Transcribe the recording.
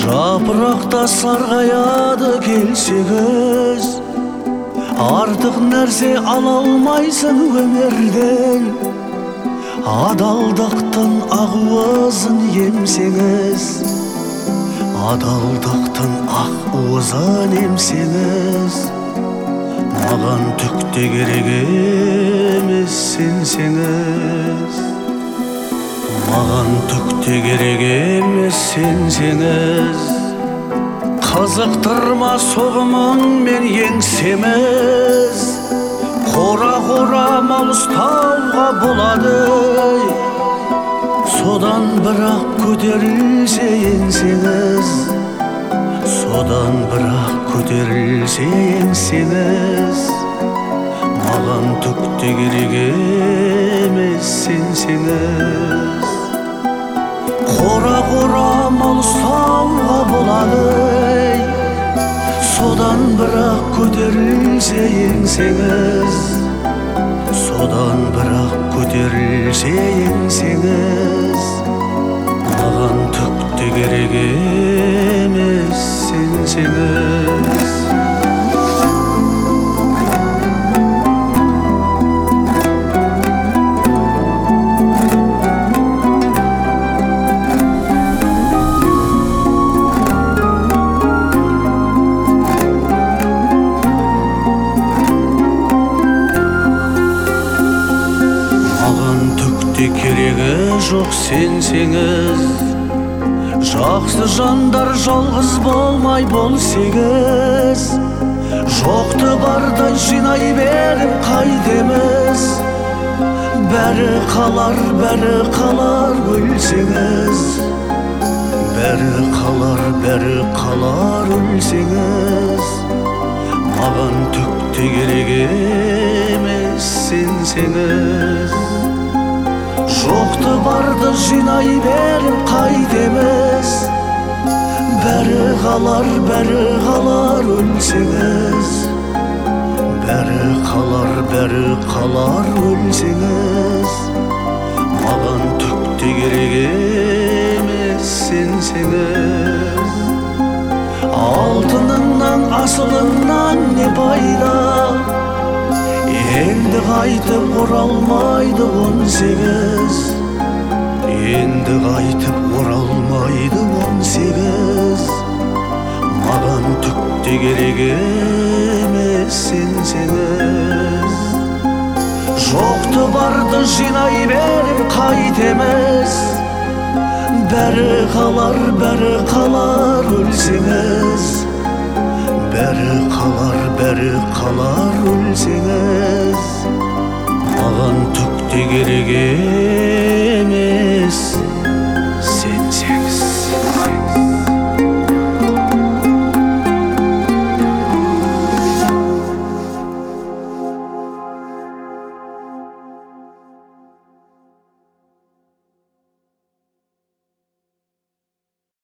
Жапырақта сарғаяды келсеңіз, артық нәрсе ала алмайсың өмірден. Адалдықтың ақуызын емсеңіз, адалдықтың ақуызын емсеңіз, маған түк те керек емес сенсеңіз. Маған түк те керек емес сенсеңіз. Қызықтырма соғымыңмен еңсеміз, қора-қора мал ұстауға болады. Содан бірақ көтерілсе еңсеңіз, содан бірақ көтерілсе еңсеңіз, маған түк те керек емес сенсеңіз. Қора-қора мал ұстауға болады, содан бірақ көтерілсе еңсеңіз, содан бірақ көтерілсе еңсеңіз, маған түк те керек емес сенсеңіз. Керегі жоқ сенсеңіз, жақсы жандар жалғыз болмай болсеңіз, жоқты бардай жинай беріп қайтеміз. Бәрі қалар өлсеңіз, бәрі қалар өлсеңіз, маған түк те керек емес сенсеңіз. Жоқты барды жинай беріп қайтеміз. Бәрі қалар өлсеңіз, бәрі қалар өлсеңіз, маған түк те керек емес сенсеңіз. Алтыныңнан асылыңнан не пайда, енді қайтып оралмайды 18. Енді қайтып оралмайды 18. Маған түк те керек емес сенсеңіз. Жоқты барды жинай беріп қайтеміз. Бәрі қалар өлсеңіз, бәрі қалар өлсеңіз, маған түк те керек емес